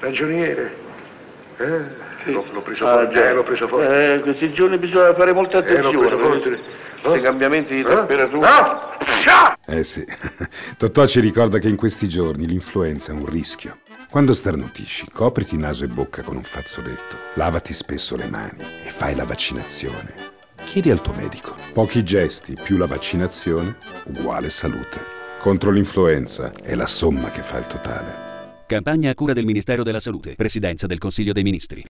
Ragioniere. Sì. L'ho preso forte. L'ho preso forte. Questi giorni bisogna fare molta attenzione. L'ho preso forte. Questi cambiamenti di temperatura. Sì. Totò ci ricorda che in questi giorni l'influenza è un rischio. Quando starnutisci, copriti naso e bocca con un fazzoletto, lavati spesso le mani e fai la vaccinazione. Chiedi al tuo medico. Pochi gesti più la vaccinazione uguale salute. Contro l'influenza è la somma che fa il totale. Campagna a cura del Ministero della Salute, Presidenza del Consiglio dei Ministri.